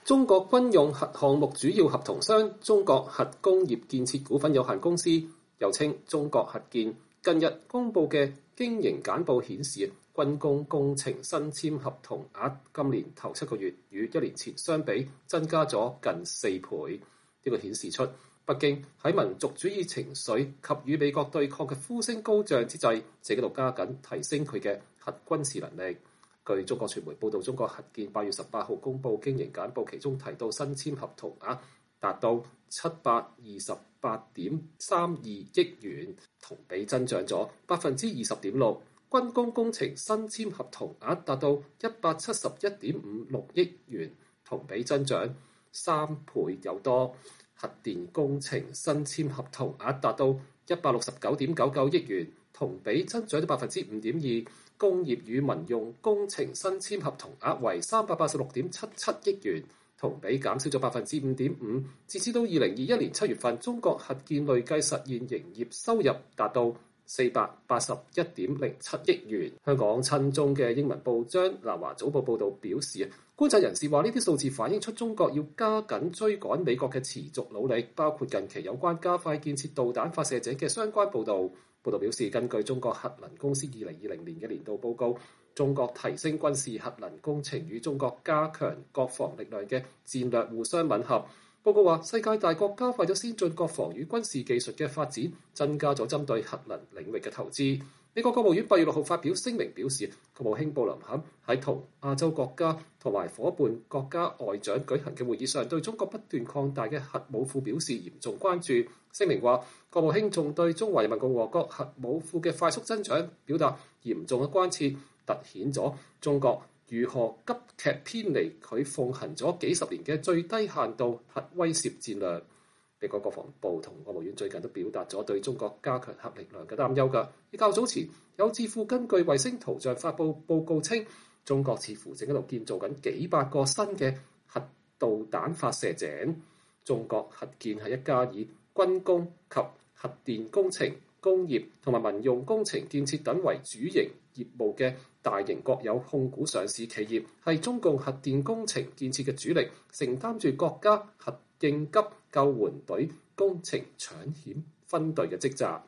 中國軍用核項目主要合同商中國核工業建設股份有限公司，又稱中國核建，近日公布嘅經營簡報顯示，軍工工程新簽合同額今年頭7個月與1年前相比增加咗近4倍。呢個顯示出北京喺民族主義情緒及與美國對抗嘅呼聲高漲之際，正喺度加緊提升佢嘅核軍事能力。據中國傳媒報道，中國核建8月18號公布經營簡報，其中提到新簽合同額達到728.32億元，同比增長咗20.6%。軍工工程新簽合同額達到171.56億元，同比增長3倍有多。核電工程新簽合同額達到169.99億元，同比增長咗5.2%。工業與民用工程新簽合同額為386.77億元，同比減少咗5.5%。截至到2021年7月份，中國核建累計實現營業收入達到481.07億元。香港親中嘅英文報章《南華早報》報導表示，觀察人士話呢啲數字反映出中國要加緊追趕美國嘅持續努力，包括近期有關加快建設導彈發射井嘅相關報導。報導表示，根據中國核能公司2020年嘅年度報告，中國提升軍事核能工程與中國加強國防力量嘅戰略互相吻合。報告話，世界大國加快咗先進國防與軍事技術嘅發展，增加咗針對核能領域嘅投資。美國國務院8月6號發表聲明表示，國務卿布林肯喺同亞洲國家同埋夥伴國家外長舉行嘅會議上，對中國不斷擴大嘅核武庫表示嚴重關注。聲明話，國務卿仲對中華人民共和國核武庫嘅快速增長表達嚴重嘅關切，凸顯咗中國如何急劇偏離佢奉行咗幾十年嘅最低限度核威懾戰略。美國國防部同國務院最近都表達咗對中國加強核力量嘅擔憂㗎。而較早前有智庫根據衛星圖像發布報告稱，中國似乎正喺度建造緊幾百個新嘅核導彈發射井。中國核建係一家以軍工及核電工程、工業同埋民用工程建設等為主營業務嘅大型國有控股上市企業，係中共核電工程建設嘅主力，承擔住國家核應急救援隊工程搶險分隊嘅職責。